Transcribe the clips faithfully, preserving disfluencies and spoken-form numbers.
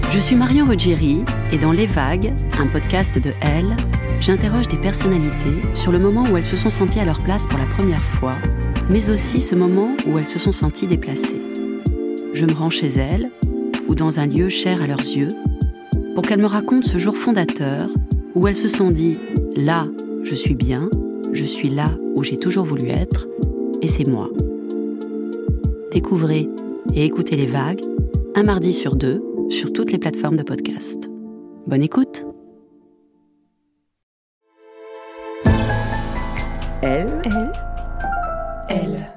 Je suis Marion Ruggieri et dans Les Vagues, un podcast de Elle, j'interroge des personnalités sur le moment où elles se sont senties à leur place pour la première fois, mais aussi ce moment où elles se sont senties déplacées. Je me rends chez elles, ou dans un lieu cher à leurs yeux, pour qu'elles me racontent ce jour fondateur où elles se sont dit « Là, je suis bien, je suis là où j'ai toujours voulu être, et c'est moi ». Découvrez et écoutez Les Vagues, un mardi sur deux, sur toutes les plateformes de podcast. Bonne écoute. Elle, elle, elle.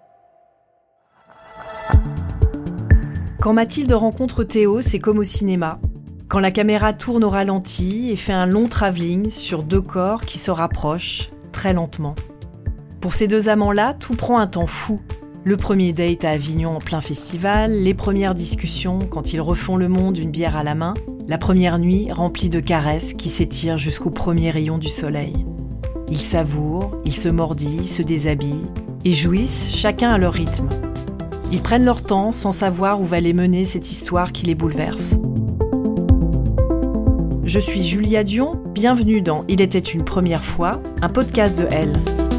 Quand Mathilde rencontre Théo, c'est comme au cinéma. Quand la caméra tourne au ralenti et fait un long travelling sur deux corps qui se rapprochent très lentement. Pour ces deux amants-là, tout prend un temps fou. Le premier date à Avignon en plein festival, les premières discussions quand ils refont le monde une bière à la main, la première nuit remplie de caresses qui s'étirent jusqu'au premier rayon du soleil. Ils savourent, ils se mordillent, se déshabillent et jouissent chacun à leur rythme. Ils prennent leur temps sans savoir où va les mener cette histoire qui les bouleverse. Je suis Julia Dion, bienvenue dans Il était une première fois, un podcast de Elle.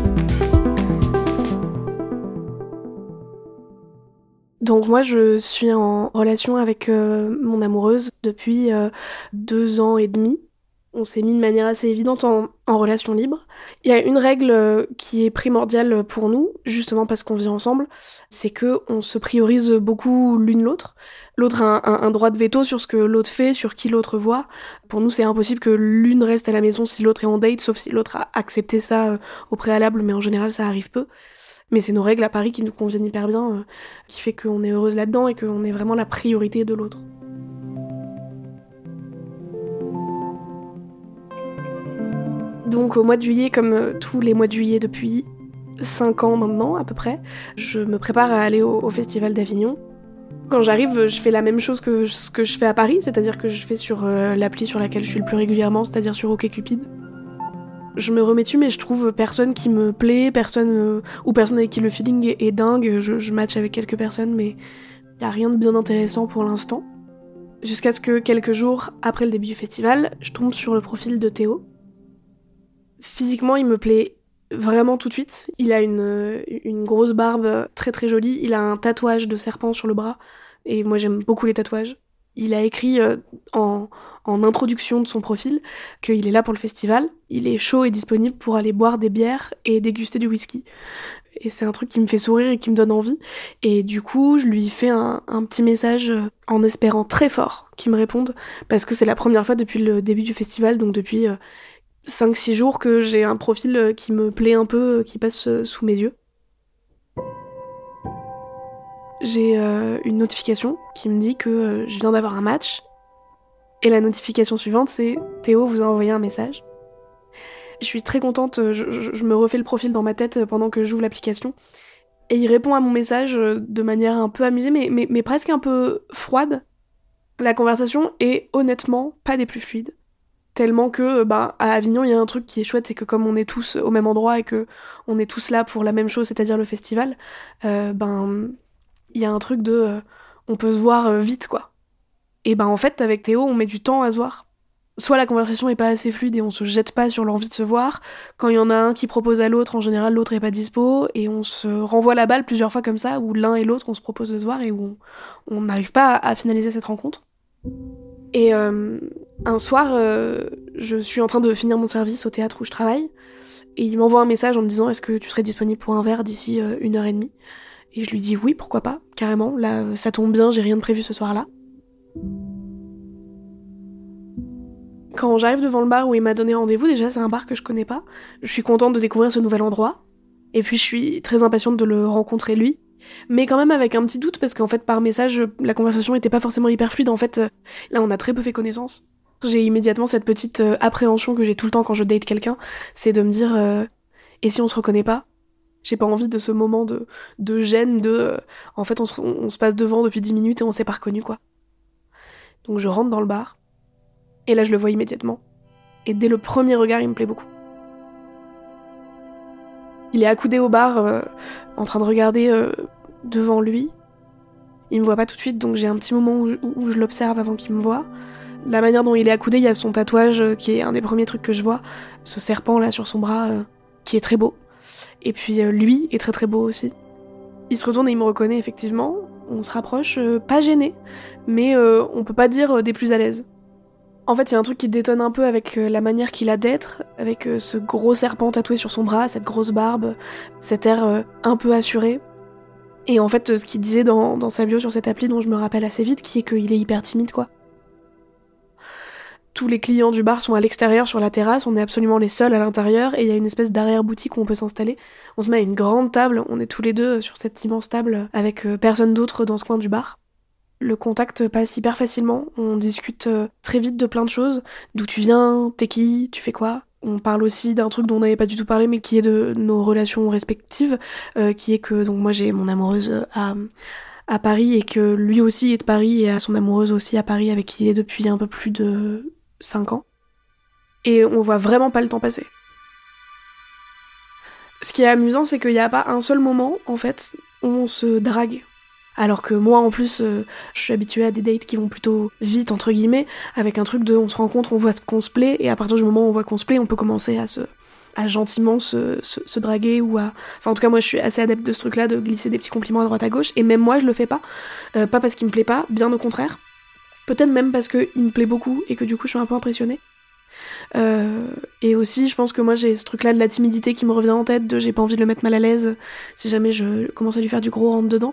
Donc moi, je suis en relation avec euh, mon amoureuse depuis euh, deux ans et demi. On s'est mis de manière assez évidente en, en relation libre. Il y a une règle euh, qui est primordiale pour nous, justement parce qu'on vit ensemble, c'est qu'on se priorise beaucoup l'une l'autre. L'autre a un, un, un droit de veto sur ce que l'autre fait, sur qui l'autre voit. Pour nous, c'est impossible que l'une reste à la maison si l'autre est en date, sauf si l'autre a accepté ça euh, au préalable, mais en général, ça arrive peu. Mais c'est nos règles à Paris qui nous conviennent hyper bien, euh, qui fait qu'on est heureuse là-dedans et qu'on est vraiment la priorité de l'autre. Donc au mois de juillet, comme euh, tous les mois de juillet depuis cinq ans maintenant à peu près, je me prépare à aller au, au Festival d'Avignon. Quand j'arrive, je fais la même chose que ce que je fais à Paris, c'est-à-dire que je fais sur euh, l'appli sur laquelle je suis le plus régulièrement, c'est-à-dire sur OkCupid. Je me remets dessus, mais je trouve personne qui me plaît, personne euh, ou personne avec qui le feeling est, est dingue. Je, je match avec quelques personnes, mais y a rien de bien intéressant pour l'instant. Jusqu'à ce que quelques jours après le début du festival, je tombe sur le profil de Théo. Physiquement, il me plaît vraiment tout de suite. Il a une, une grosse barbe très très jolie. Il a un tatouage de serpent sur le bras, et moi j'aime beaucoup les tatouages. Il a écrit euh, en, en introduction de son profil qu'il est là pour le festival. Il est chaud et disponible pour aller boire des bières et déguster du whisky. Et c'est un truc qui me fait sourire et qui me donne envie. Et du coup, je lui fais un, un petit message en espérant très fort qu'il me réponde, parce que c'est la première fois depuis le début du festival, donc depuis euh, cinq six jours, que j'ai un profil qui me plaît un peu, qui passe sous mes yeux. J'ai euh, une notification qui me dit que euh, je viens d'avoir un match. Et la notification suivante, c'est « Théo vous a envoyé un message ». Je suis très contente, je, je, je me refais le profil dans ma tête pendant que j'ouvre l'application. Et il répond à mon message de manière un peu amusée, mais, mais, mais presque un peu froide. La conversation est honnêtement pas des plus fluides. Tellement que, bah, à Avignon, il y a un truc qui est chouette, c'est que comme on est tous au même endroit et que on est tous là pour la même chose, c'est-à-dire le festival, euh, ben... il y a un truc de euh, on peut se voir euh, vite, quoi. Et ben en fait, avec Théo, on met du temps à se voir. Soit la conversation est pas assez fluide et on se jette pas sur l'envie de se voir. Quand il y en a un qui propose à l'autre, en général, l'autre est pas dispo, et on se renvoie la balle plusieurs fois comme ça, où l'un et l'autre, on se propose de se voir et où on n'arrive pas à, à finaliser cette rencontre. Et euh, un soir, euh, je suis en train de finir mon service au théâtre où je travaille, et il m'envoie un message en me disant « Est-ce que tu serais disponible pour un verre d'ici euh, une heure et demie ?» Et je lui dis oui, pourquoi pas, carrément, là, ça tombe bien, j'ai rien de prévu ce soir-là. Quand j'arrive devant le bar où il m'a donné rendez-vous, déjà c'est un bar que je connais pas, je suis contente de découvrir ce nouvel endroit, et puis je suis très impatiente de le rencontrer lui, mais quand même avec un petit doute, parce qu'en fait par message, la conversation était pas forcément hyper fluide, en fait, là on a très peu fait connaissance. J'ai immédiatement cette petite euh, appréhension que j'ai tout le temps quand je date quelqu'un, c'est de me dire, euh, et si on se reconnaît pas ? J'ai pas envie de ce moment de, de gêne, de... Euh, en fait, on se, on, on se passe devant depuis dix minutes et on s'est pas reconnus, quoi. Donc je rentre dans le bar, et là je le vois immédiatement. Et dès le premier regard, il me plaît beaucoup. Il est accoudé au bar, euh, en train de regarder euh, devant lui. Il me voit pas tout de suite, donc j'ai un petit moment où, où je l'observe avant qu'il me voie. La manière dont il est accoudé, il y a son tatouage euh, qui est un des premiers trucs que je vois. Ce serpent là sur son bras, euh, qui est très beau. Et puis euh, lui est très très beau aussi. Il se retourne et il me reconnaît effectivement. On se rapproche, euh, pas gêné, mais euh, on peut pas dire euh, des plus à l'aise. En fait, il y a un truc qui détonne un peu avec euh, la manière qu'il a d'être, avec euh, ce gros serpent tatoué sur son bras, cette grosse barbe, cet air euh, un peu assuré. Et en fait, euh, ce qu'il disait dans, dans sa bio sur cette appli, dont je me rappelle assez vite, qui est qu'il est hyper timide, quoi. Tous les clients du bar sont à l'extérieur sur la terrasse, on est absolument les seuls à l'intérieur, et il y a une espèce d'arrière-boutique où on peut s'installer. On se met à une grande table, on est tous les deux sur cette immense table, avec euh, personne d'autre dans ce coin du bar. Le contact passe hyper facilement, on discute très vite de plein de choses. D'où tu viens, t'es qui, tu fais quoi. On parle aussi d'un truc dont on n'avait pas du tout parlé, mais qui est de nos relations respectives, euh, qui est que donc moi j'ai mon amoureuse à, à Paris, et que lui aussi est de Paris, et a son amoureuse aussi à Paris, avec qui il est depuis un peu plus de cinq ans. Et on voit vraiment pas le temps passer. Ce qui est amusant, c'est qu'il n'y a pas un seul moment, en fait, où on se drague. Alors que moi, en plus, euh, je suis habituée à des dates qui vont plutôt vite, entre guillemets, avec un truc de on se rencontre, on voit qu'on se plaît, et à partir du moment où on voit qu'on se plaît, on peut commencer à se, à gentiment se, se, se draguer, ou à... Enfin, en tout cas, moi, je suis assez adepte de ce truc-là, de glisser des petits compliments à droite à gauche, et même moi, je le fais pas. Euh, pas parce qu'il me plaît pas, bien au contraire. Peut-être même parce qu'il me plaît beaucoup, et que du coup, je suis un peu impressionnée. Euh, et aussi, je pense que moi, j'ai ce truc-là de la timidité qui me revient en tête, de j'ai pas envie de le mettre mal à l'aise, si jamais je commence à lui faire du gros rentre-dedans.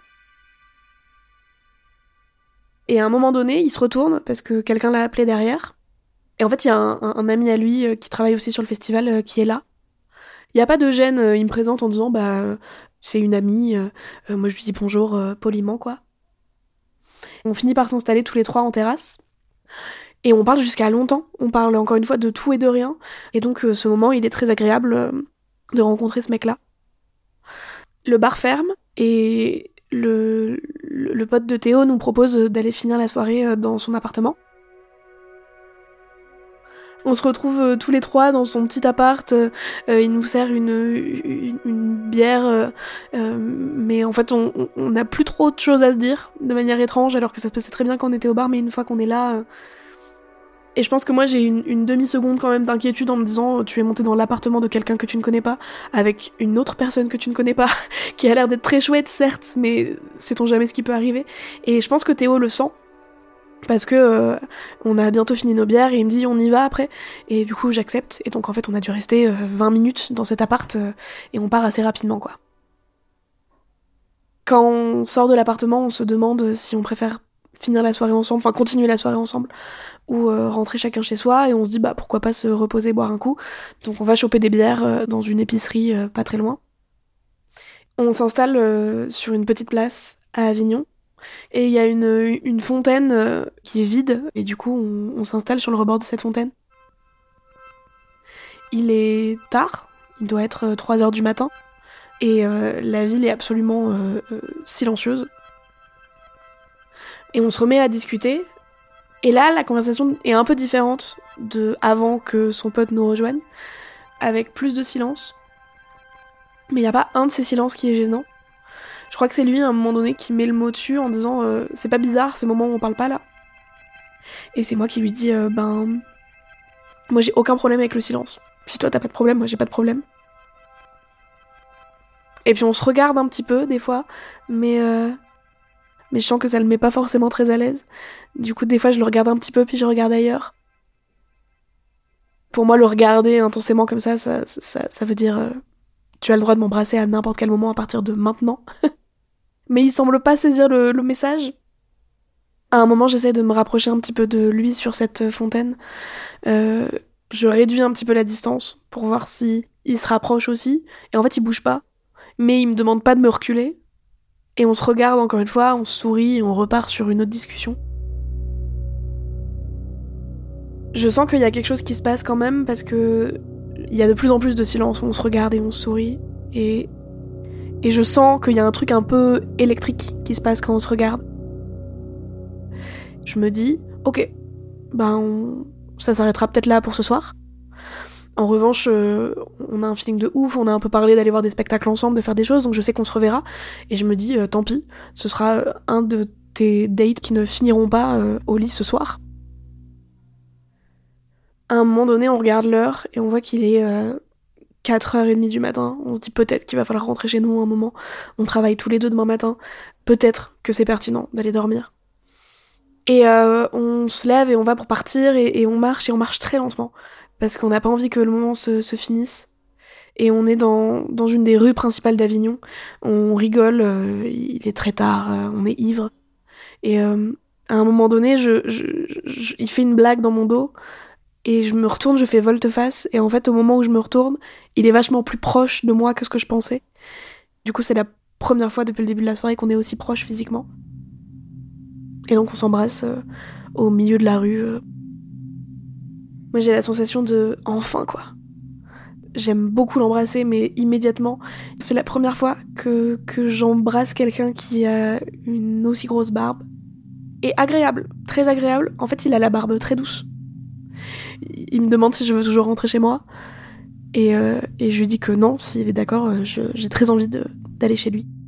Et à un moment donné, il se retourne parce que quelqu'un l'a appelé derrière. Et en fait, il y a un, un, un ami à lui euh, qui travaille aussi sur le festival euh, qui est là. Il n'y a pas de gêne, euh, il me présente en disant bah euh, c'est une amie. Euh, euh, moi, je lui dis bonjour euh, poliment, quoi. On finit par s'installer tous les trois en terrasse. Et on parle jusqu'à longtemps. On parle encore une fois de tout et de rien. Et donc, euh, ce moment, il est très agréable euh, de rencontrer ce mec-là. Le bar ferme et le, le, le pote de Théo nous propose d'aller finir la soirée dans son appartement. On se retrouve euh, tous les trois dans son petit appart, euh, il nous sert une, une, une bière, euh, euh, mais en fait on, on n'a plus trop de choses à se dire, de manière étrange, alors que ça se passait très bien quand on était au bar, mais une fois qu'on est là... Euh... Et je pense que moi j'ai une, une demi-seconde quand même d'inquiétude en me disant tu es monté dans l'appartement de quelqu'un que tu ne connais pas, avec une autre personne que tu ne connais pas, qui a l'air d'être très chouette certes, mais sait-on jamais ce qui peut arriver. Et je pense que Théo le sent, parce que euh, on a bientôt fini nos bières et il me dit on y va après, et du coup j'accepte, et donc en fait on a dû rester euh, vingt minutes dans cet appart euh, et on part assez rapidement, quoi. Quand on sort de l'appartement, on se demande si on préfère finir la soirée ensemble, enfin continuer la soirée ensemble, ou euh, rentrer chacun chez soi, et on se dit bah pourquoi pas se reposer, boire un coup. Donc on va choper des bières euh, dans une épicerie euh, pas très loin. On s'installe euh, sur une petite place à Avignon, et il y a une, une fontaine euh, qui est vide, et du coup on, on s'installe sur le rebord de cette fontaine. Il est tard, il doit être euh, trois heures du matin, et euh, la ville est absolument euh, euh, silencieuse. Et on se remet à discuter, et là la conversation est un peu différente de avant que son pote nous rejoigne, avec plus de silence. Mais il n'y a pas un de ces silences qui est gênant. Je crois que c'est lui à un moment donné qui met le mot dessus en disant euh, c'est pas bizarre ces moments où on parle pas là. Et c'est moi qui lui dis euh, ben moi j'ai aucun problème avec le silence. Si toi t'as pas de problème, moi j'ai pas de problème. Et puis on se regarde un petit peu des fois, mais euh, mais je sens que ça le met pas forcément très à l'aise. Du coup des fois je le regarde un petit peu puis je regarde ailleurs. Pour moi le regarder intensément comme ça, ça, ça, ça veut dire euh, tu as le droit de m'embrasser à n'importe quel moment à partir de maintenant. Mais il semble pas saisir le, le message. À un moment, j'essaie de me rapprocher un petit peu de lui sur cette fontaine. Euh, je réduis un petit peu la distance pour voir si il se rapproche aussi. Et en fait, il bouge pas. Mais il me demande pas de me reculer. Et on se regarde encore une fois, on sourit et on repart sur une autre discussion. Je sens qu'il y a quelque chose qui se passe quand même parce que il y a de plus en plus de silence où on se regarde et on sourit. Et, et je sens qu'il y a un truc un peu électrique qui se passe quand on se regarde. Je me dis, ok, ben on... ça s'arrêtera peut-être là pour ce soir. En revanche, euh, on a un feeling de ouf, on a un peu parlé d'aller voir des spectacles ensemble, de faire des choses, donc je sais qu'on se reverra. Et je me dis, euh, tant pis, ce sera un de tes dates qui ne finiront pas euh, au lit ce soir. À un moment donné, on regarde l'heure et on voit qu'il est euh, quatre heures trente du matin. On se dit peut-être qu'il va falloir rentrer chez nous un moment. On travaille tous les deux demain matin. Peut-être que c'est pertinent d'aller dormir. Et euh, on se lève et on va pour partir et, et on marche et on marche très lentement parce qu'on n'a pas envie que le moment se, se finisse. Et on est dans, dans une des rues principales d'Avignon. On rigole, euh, il est très tard, euh, on est ivre. Et euh, à un moment donné, je, je, je, il fait une blague dans mon dos. Et je me retourne, je fais volte-face, et en fait, au moment où je me retourne, il est vachement plus proche de moi que ce que je pensais. Du coup, c'est la première fois depuis le début de la soirée qu'on est aussi proche physiquement. Et donc, on s'embrasse euh, au milieu de la rue. Euh. Moi, j'ai la sensation de... Enfin, quoi. J'aime beaucoup l'embrasser, mais immédiatement. C'est la première fois que, que j'embrasse quelqu'un qui a une aussi grosse barbe. Et agréable, très agréable. En fait, il a la barbe très douce. Il me demande si je veux toujours rentrer chez moi. Et, euh, et je lui dis que non, s'il est d'accord, je, j'ai très envie de, d'aller chez lui.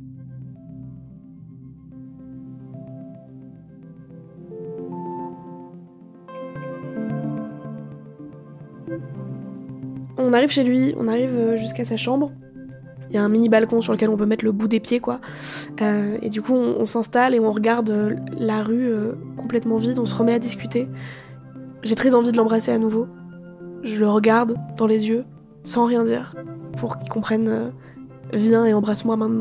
On arrive chez lui, on arrive jusqu'à sa chambre. Il y a un mini balcon sur lequel on peut mettre le bout des pieds, quoi. Euh, et du coup, on, on s'installe et on regarde la rue euh, complètement vide. On se remet à discuter. J'ai très envie de l'embrasser à nouveau. Je le regarde dans les yeux, sans rien dire, pour qu'il comprenne euh, « Viens et embrasse-moi maintenant ».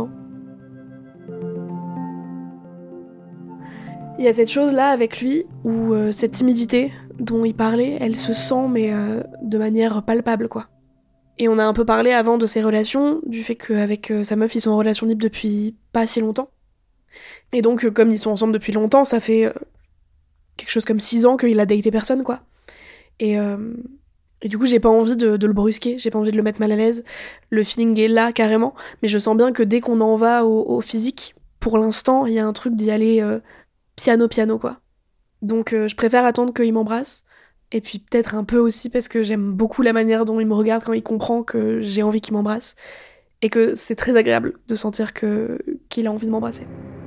Il y a cette chose-là avec lui, où euh, cette timidité dont il parlait, elle se sent, mais euh, de manière palpable, quoi. Et on a un peu parlé avant de ses relations, du fait qu'avec euh, sa meuf, ils sont en relation libre depuis pas si longtemps. Et donc, euh, comme ils sont ensemble depuis longtemps, ça fait... Euh, quelque chose comme six ans qu'il a daté personne, quoi. Et, euh, et du coup, j'ai pas envie de, de le brusquer, j'ai pas envie de le mettre mal à l'aise. Le feeling est là, carrément, mais je sens bien que dès qu'on en va au, au physique, pour l'instant, il y a un truc d'y aller euh, piano-piano, quoi. Donc, euh, je préfère attendre qu'il m'embrasse, et puis peut-être un peu aussi parce que j'aime beaucoup la manière dont il me regarde quand il comprend que j'ai envie qu'il m'embrasse, et que c'est très agréable de sentir que, qu'il a envie de m'embrasser.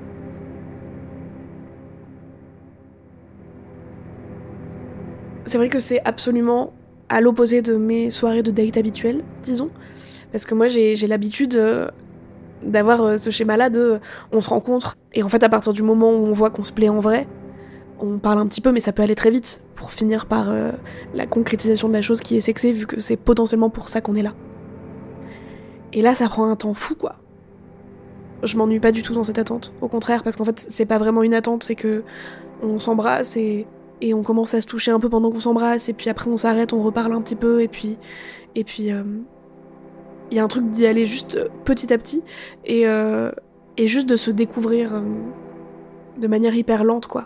C'est vrai que c'est absolument à l'opposé de mes soirées de date habituelles, disons. Parce que moi, j'ai, j'ai l'habitude euh, d'avoir euh, ce schéma-là de euh, on se rencontre, et en fait, à partir du moment où on voit qu'on se plaît en vrai, on parle un petit peu, mais ça peut aller très vite, pour finir par euh, la concrétisation de la chose qui est sexée, vu que c'est potentiellement pour ça qu'on est là. Et là, ça prend un temps fou, quoi. Je m'ennuie pas du tout dans cette attente. Au contraire, parce qu'en fait, c'est pas vraiment une attente, c'est que on s'embrasse et... Et on commence à se toucher un peu pendant qu'on s'embrasse, et puis après on s'arrête, on reparle un petit peu, et puis... Et puis... Il euh, y a un truc d'y aller juste petit à petit, et, euh, et juste de se découvrir euh, de manière hyper lente, quoi.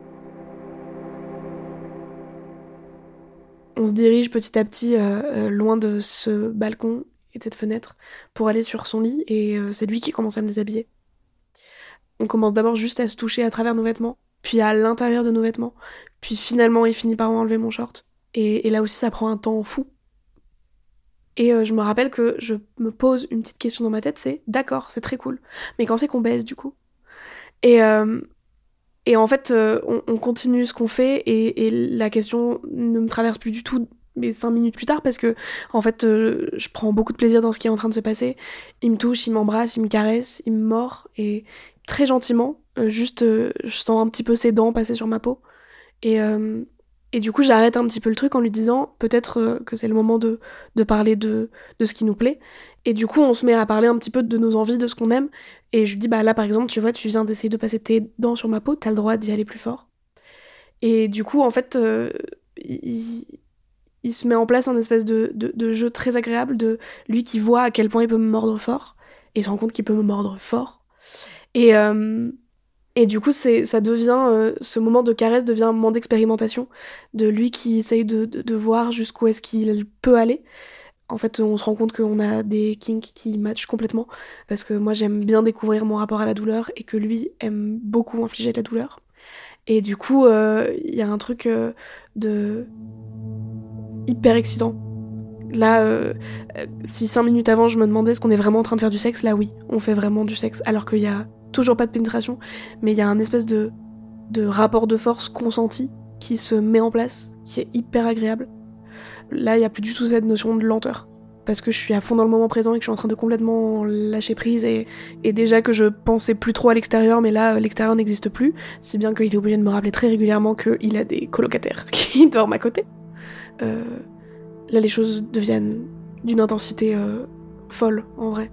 On se dirige petit à petit euh, euh, loin de ce balcon et de cette fenêtre pour aller sur son lit, et euh, c'est lui qui commence à me déshabiller. On commence d'abord juste à se toucher à travers nos vêtements, puis à l'intérieur de nos vêtements, puis finalement il finit par m'enlever mon short. Et, et là aussi ça prend un temps fou. Et euh, je me rappelle que je me pose une petite question dans ma tête, c'est d'accord, c'est très cool, mais quand c'est qu'on baise du coup? Et, euh, et en fait euh, on, on continue ce qu'on fait, et, et la question ne me traverse plus du tout mais cinq minutes plus tard, parce que en fait euh, je prends beaucoup de plaisir dans ce qui est en train de se passer. Il me touche, il m'embrasse, il me caresse, il me mord, et très gentiment, euh, juste euh, je sens un petit peu ses dents passer sur ma peau. Et, euh, et du coup, j'arrête un petit peu le truc en lui disant peut-être euh, que c'est le moment de, de parler de, de ce qui nous plaît. Et du coup, on se met à parler un petit peu de nos envies, de ce qu'on aime. Et je lui dis, bah là, par exemple, tu vois, tu viens d'essayer de passer tes dents sur ma peau, t'as le droit d'y aller plus fort. Et du coup, en fait, euh, il, il se met en place un espèce de, de, de jeu très agréable de lui qui voit à quel point il peut me mordre fort. Et il se rend compte qu'il peut me mordre fort. Et... Euh, Et du coup, c'est, ça devient, euh, ce moment de caresse devient un moment d'expérimentation, de lui qui essaye de, de, de voir jusqu'où est-ce qu'il peut aller. En fait, on se rend compte qu'on a des kinks qui matchent complètement, parce que moi, j'aime bien découvrir mon rapport à la douleur, et que lui aime beaucoup infliger de la douleur. Et du coup, il euh, y a un truc euh, de hyper excitant. Là, euh, si cinq minutes avant, je me demandais est-ce qu'on est vraiment en train de faire du sexe, là, oui, on fait vraiment du sexe, alors qu'il y a toujours pas de pénétration, mais il y a un espèce de de rapport de force consenti qui se met en place, qui est hyper agréable. Là, il n'y a plus du tout cette notion de lenteur. Parce que je suis à fond dans le moment présent et que je suis en train de complètement lâcher prise et, et déjà que je pensais plus trop à l'extérieur, mais là l'extérieur n'existe plus, si bien qu'il est obligé de me rappeler très régulièrement qu'il a des colocataires qui dorment à côté. Euh, là les choses deviennent d'une intensité euh, folle en vrai.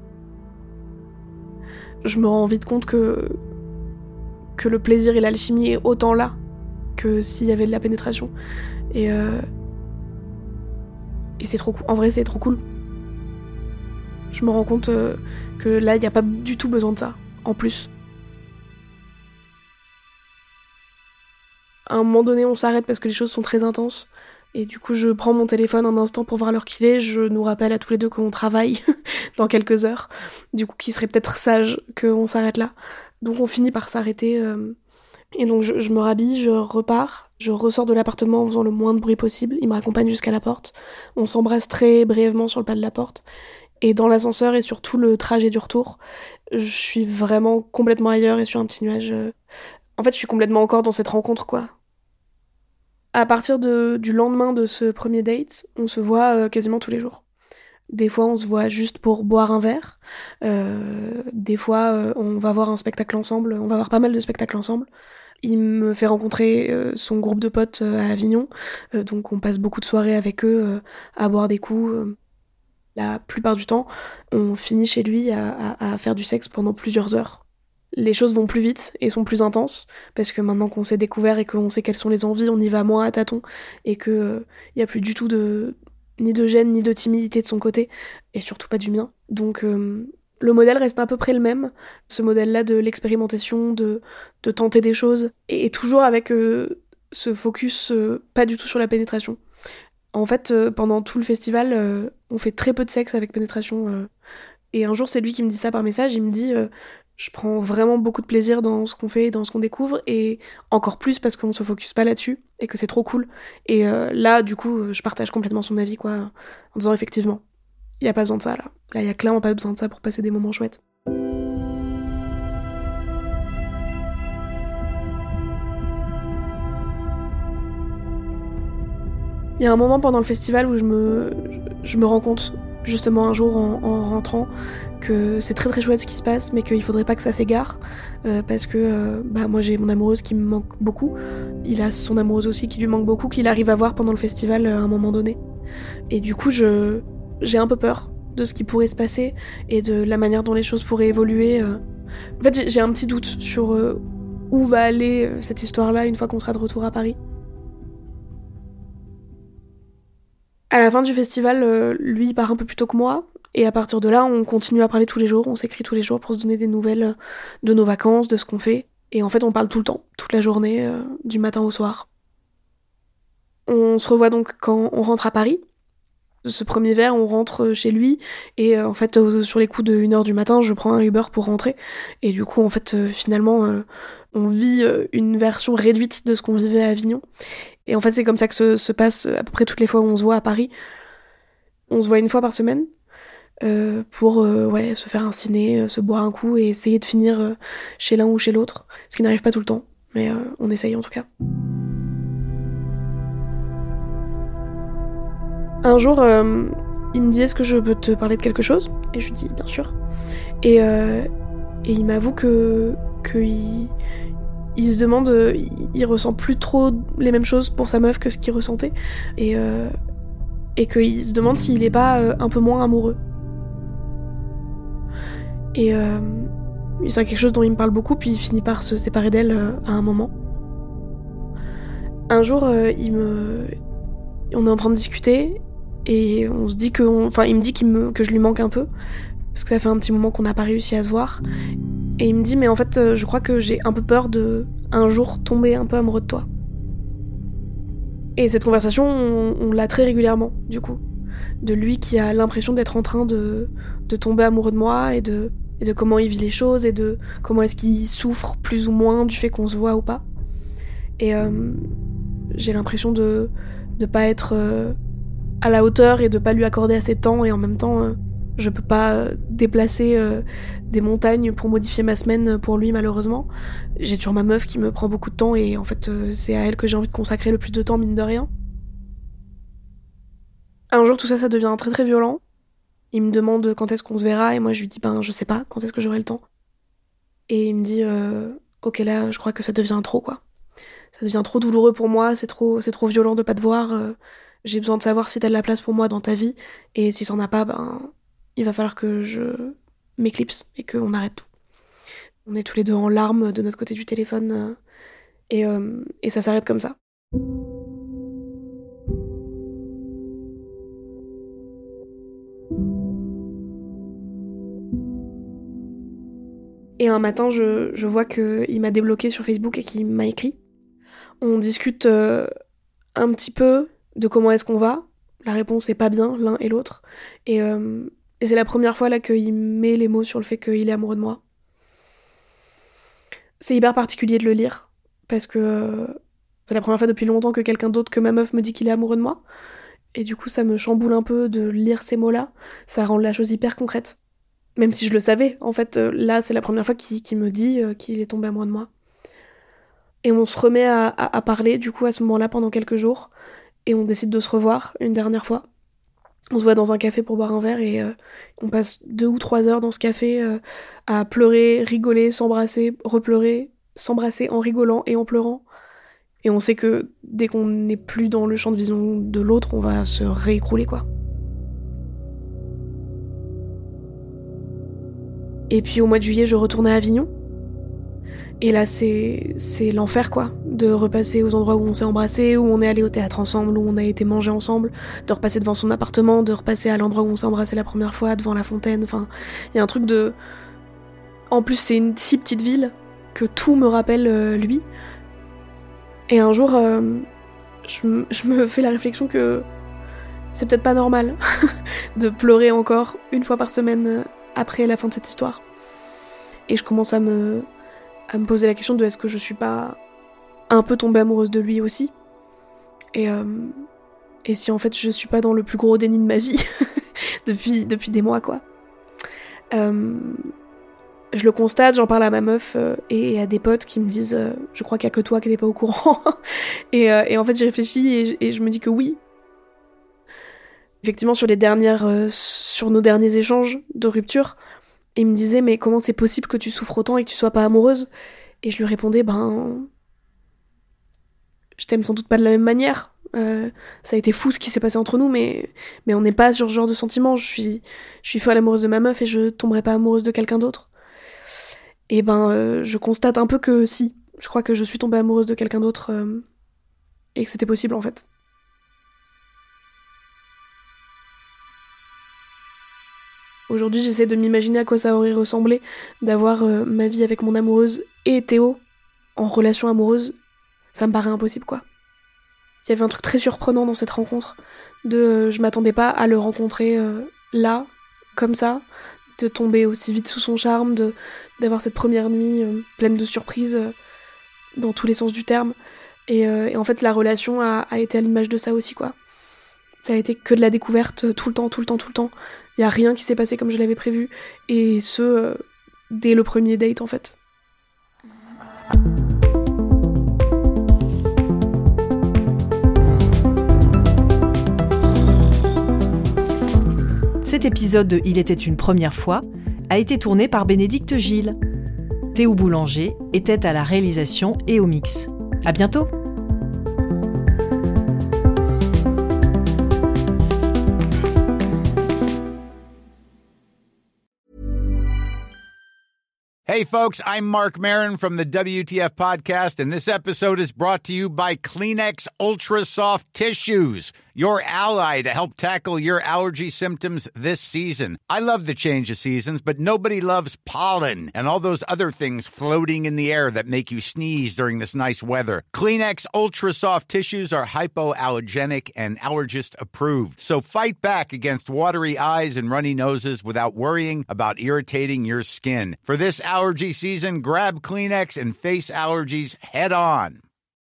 Je me rends vite compte que, que le plaisir et l'alchimie est autant là que s'il y avait de la pénétration. Et, euh, et c'est trop cool. En vrai c'est trop cool. Je me rends compte euh, que là, il n'y a pas du tout besoin de ça, en plus. À un moment donné, on s'arrête parce que les choses sont très intenses. Et du coup, je prends mon téléphone un instant pour voir l'heure qu'il est. Je nous rappelle à tous les deux qu'on travaille dans quelques heures. Du coup, qu'il serait peut-être sage qu'on s'arrête là. Donc on finit par s'arrêter. Euh... Et donc je, je me rhabille, je repars. Je ressors de l'appartement en faisant le moins de bruit possible. Il me raccompagne jusqu'à la porte. On s'embrasse très brièvement sur le pas de la porte. Et dans l'ascenseur et sur tout le trajet du retour, je suis vraiment complètement ailleurs et sur un petit nuage. En fait, je suis complètement encore dans cette rencontre, quoi. À partir de, du lendemain de ce premier date, on se voit euh, quasiment tous les jours. Des fois, on se voit juste pour boire un verre. Euh, des fois, euh, on va voir un spectacle ensemble. On va voir pas mal de spectacles ensemble. Il me fait rencontrer euh, son groupe de potes euh, à Avignon. Euh, donc, on passe beaucoup de soirées avec eux euh, à boire des coups. Euh, La plupart du temps, on finit chez lui à, à, à faire du sexe pendant plusieurs heures. Les choses vont plus vite et sont plus intenses, parce que maintenant qu'on s'est découvert et qu'on sait quelles sont les envies, on y va moins à tâtons, et qu'il euh, n'y a plus du tout de, ni de gêne, ni de timidité de son côté, et surtout pas du mien. Donc euh, le modèle reste à peu près le même, ce modèle-là de l'expérimentation, de, de tenter des choses, et, et toujours avec euh, ce focus euh, pas du tout sur la pénétration. En fait, euh, pendant tout le festival, euh, on fait très peu de sexe avec pénétration. Euh, et un jour, c'est lui qui me dit ça par message. Il me dit euh, je prends vraiment beaucoup de plaisir dans ce qu'on fait, dans ce qu'on découvre, et encore plus parce qu'on se focus pas là-dessus et que c'est trop cool. Et euh, là, du coup, je partage complètement son avis, quoi, en disant effectivement, il y a pas besoin de ça là. Là, il y a clairement pas besoin de ça pour passer des moments chouettes. Il y a un moment pendant le festival où je me, je me rends compte, justement un jour en, en rentrant, que c'est très très chouette ce qui se passe, mais qu'il faudrait pas que ça s'égare, euh, parce que euh, bah, moi j'ai mon amoureuse qui me manque beaucoup, il a son amoureuse aussi qui lui manque beaucoup, qu'il arrive à voir pendant le festival euh, à un moment donné. Et du coup, je, j'ai un peu peur de ce qui pourrait se passer et de la manière dont les choses pourraient évoluer. Euh. En fait, j'ai, j'ai un petit doute sur euh, où va aller euh, cette histoire-là une fois qu'on sera de retour à Paris. À la fin du festival, euh, lui il part un peu plus tôt que moi, et à partir de là, on continue à parler tous les jours, on s'écrit tous les jours pour se donner des nouvelles de nos vacances, de ce qu'on fait, et en fait on parle tout le temps, toute la journée, euh, du matin au soir. On se revoit donc quand on rentre à Paris. Ce premier verre, on rentre chez lui, et euh, en fait, euh, sur les coups de une heure du matin, je prends un Uber pour rentrer, et du coup, en fait, euh, finalement, euh, on vit euh, une version réduite de ce qu'on vivait à Avignon. Et en fait, c'est comme ça que se, se passe à peu près toutes les fois où on se voit à Paris. On se voit une fois par semaine euh, pour euh, ouais, se faire un ciné, euh, se boire un coup et essayer de finir euh, chez l'un ou chez l'autre. Ce qui n'arrive pas tout le temps, mais euh, on essaye en tout cas. Un jour, euh, il me dit « Est-ce que je peux te parler de quelque chose ?» Et je lui dis « Bien sûr ». Et, euh, et il m'avoue que, que il, il se demande, il, il ressent plus trop les mêmes choses pour sa meuf que ce qu'il ressentait, et, euh, et qu'il se demande s'il est pas euh, un peu moins amoureux. Et euh, c'est quelque chose dont il me parle beaucoup, puis il finit par se séparer d'elle euh, à un moment. Un jour, euh, il me... on est en train de discuter, et on se dit que... On... Enfin, il me dit qu'il me... que je lui manque un peu, parce que ça fait un petit moment qu'on n'a pas réussi à se voir. Et il me dit, mais en fait, je crois que j'ai un peu peur de, un jour, tomber un peu amoureux de toi. Et cette conversation, on, on l'a très régulièrement, du coup. De lui qui a l'impression d'être en train de, de tomber amoureux de moi, et de, et de comment il vit les choses, et de comment est-ce qu'il souffre plus ou moins du fait qu'on se voit ou pas. Et euh, j'ai l'impression de ne pas être euh, à la hauteur et de pas lui accorder assez de temps, et en même temps, euh, Je peux pas déplacer euh, des montagnes pour modifier ma semaine pour lui, malheureusement. J'ai toujours ma meuf qui me prend beaucoup de temps et en fait, euh, c'est à elle que j'ai envie de consacrer le plus de temps, mine de rien. Un jour, tout ça, ça devient très très violent. Il me demande quand est-ce qu'on se verra et moi je lui dis ben je sais pas, quand est-ce que j'aurai le temps. Et il me dit euh, ok là, je crois que ça devient trop quoi. Ça devient trop douloureux pour moi, c'est trop, c'est trop violent de pas te voir. Euh, j'ai besoin de savoir si t'as de la place pour moi dans ta vie et si t'en as pas, ben il va falloir que je m'éclipse et qu'on arrête tout. On est tous les deux en larmes de notre côté du téléphone euh, et, euh, et ça s'arrête comme ça. Et un matin, je, je vois qu'il m'a débloqué sur Facebook et qu'il m'a écrit. On discute euh, un petit peu de comment est-ce qu'on va. La réponse est pas bien, l'un et l'autre. Et, euh, et c'est la première fois là qu'il met les mots sur le fait qu'il est amoureux de moi. C'est hyper particulier de le lire, parce que euh, c'est la première fois depuis longtemps que quelqu'un d'autre que ma meuf me dit qu'il est amoureux de moi. Et du coup, ça me chamboule un peu de lire ces mots-là. Ça rend la chose hyper concrète. Même si je le savais, en fait, euh, là, c'est la première fois qu'il, qu'il me dit euh, qu'il est tombé amoureux de moi. Et on se remet à, à, à parler, du coup, à ce moment-là, pendant quelques jours. Et on décide de se revoir une dernière fois. On se voit dans un café pour boire un verre et euh, on passe deux ou trois heures dans ce café euh, à pleurer, rigoler, s'embrasser, repleurer, s'embrasser en rigolant et en pleurant. Et on sait que dès qu'on n'est plus dans le champ de vision de l'autre, on va se réécrouler, quoi. Et puis au mois de juillet, je retournais à Avignon. Et là, c'est, c'est l'enfer, quoi. De repasser aux endroits où on s'est embrassés, où on est allé au théâtre ensemble, où on a été manger ensemble, de repasser devant son appartement, de repasser à l'endroit où on s'est embrassé la première fois, devant la fontaine. Enfin, il y a un truc de... En plus, c'est une si petite ville que tout me rappelle euh, lui. Et un jour, euh, je, m- je me fais la réflexion que c'est peut-être pas normal de pleurer encore une fois par semaine euh, après la fin de cette histoire. Et je commence à me, à me poser la question de est-ce que je suis pas un peu tombée amoureuse de lui aussi, et, euh, et si en fait je suis pas dans le plus gros déni de ma vie depuis, depuis des mois, quoi. Euh, je le constate, j'en parle à ma meuf euh, et à des potes qui me disent euh, je crois qu'il y a que toi qui n'es pas au courant. et, euh, et en fait j'y réfléchis et, et je me dis que oui. Effectivement, sur les dernières, euh, sur nos derniers échanges de rupture, il me disait mais comment c'est possible que tu souffres autant et que tu sois pas amoureuse ? Et je lui répondais ben je t'aime sans doute pas de la même manière. Euh, ça a été fou ce qui s'est passé entre nous, mais mais on n'est pas sur ce genre de sentiment. Je suis je suis folle amoureuse de ma meuf et je tomberai pas amoureuse de quelqu'un d'autre. Et ben euh, je constate un peu que si, je crois que je suis tombée amoureuse de quelqu'un d'autre euh, et que c'était possible en fait. Aujourd'hui, j'essaie de m'imaginer à quoi ça aurait ressemblé d'avoir euh, ma vie avec mon amoureuse et Théo en relation amoureuse. Ça me paraît impossible, quoi. Il y avait un truc très surprenant dans cette rencontre. De, euh, je m'attendais pas à le rencontrer euh, là, comme ça, de tomber aussi vite sous son charme, de, d'avoir cette première nuit euh, pleine de surprises euh, dans tous les sens du terme. Et, euh, et en fait, la relation a, a été à l'image de ça aussi, quoi. Ça a été que de la découverte euh, tout le temps, tout le temps, tout le temps. Il y a rien qui s'est passé comme je l'avais prévu. Et ce, euh, dès le premier date, en fait. Cet épisode de Il était une première fois a été tourné par Bénédicte Gilles. Théo Boulanger était à la réalisation et au mix. À bientôt! Hey, folks, I'm Mark Maron from the W T F Podcast, and this episode is brought to you by Kleenex Ultra Soft Tissues, your ally to help tackle your allergy symptoms this season. I love the change of seasons, but nobody loves pollen and all those other things floating in the air that make you sneeze during this nice weather. Kleenex Ultra Soft Tissues are hypoallergenic and allergist approved, so fight back against watery eyes and runny noses without worrying about irritating your skin. For this allergy season, grab Kleenex and face allergies head on.